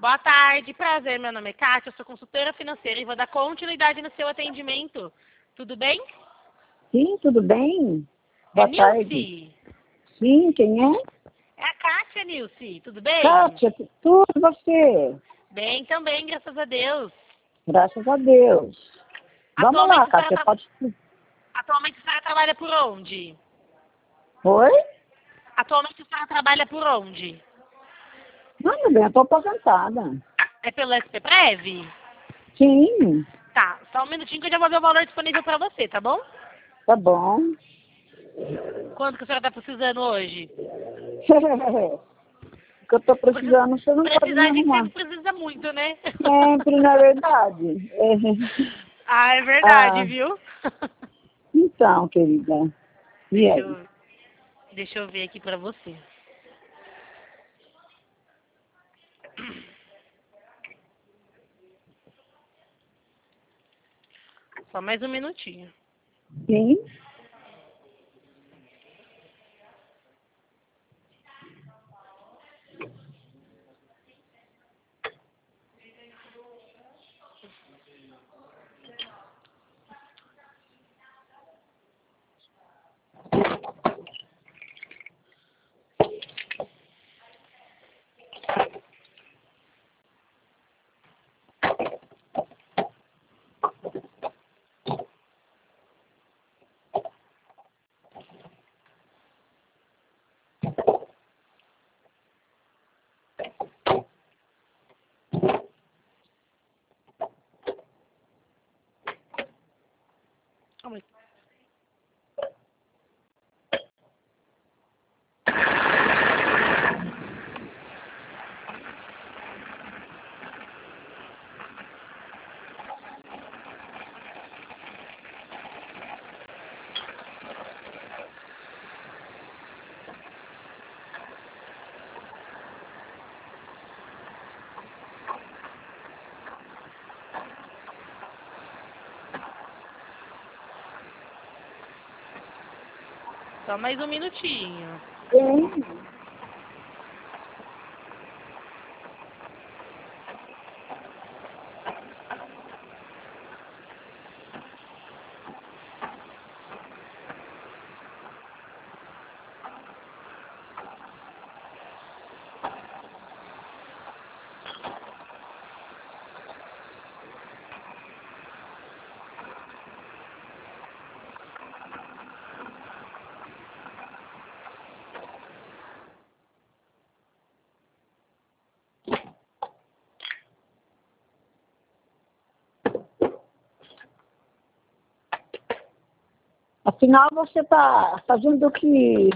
Boa tarde, prazer. Meu nome é Kátia, eu sou consultora financeira e vou dar continuidade no seu atendimento. Tudo bem? Sim, tudo bem? É Boa tarde. Nilce? Sim, quem é? É a Kátia, Nilce. Tudo bem? Kátia, tudo você? Bem também, graças a Deus. Graças a Deus. Vamos lá, Atualmente a senhora, Kátia, pode... atualmente a senhora trabalha por onde? Oi? Atualmente a senhora trabalha por onde? Não, meu bem, eu tô aposentada. É pelo SPPrev? Sim, Tá, só um minutinho que eu já vou ver o valor disponível para você, tá bom? tá bom. Quanto que a senhora tá precisando hoje? O que eu tô precisando, você não pode me Precisar, a gente arrumar. sempre precisa muito, né? Sempre, na verdade. Ah, é verdade, Ah, viu? então, querida. E Deixa aí? eu, deixa eu ver aqui pra você. Só mais um minutinho. Sim? Calma aí. Só mais um minutinho. Sim. Afinal, você tá fazendo o que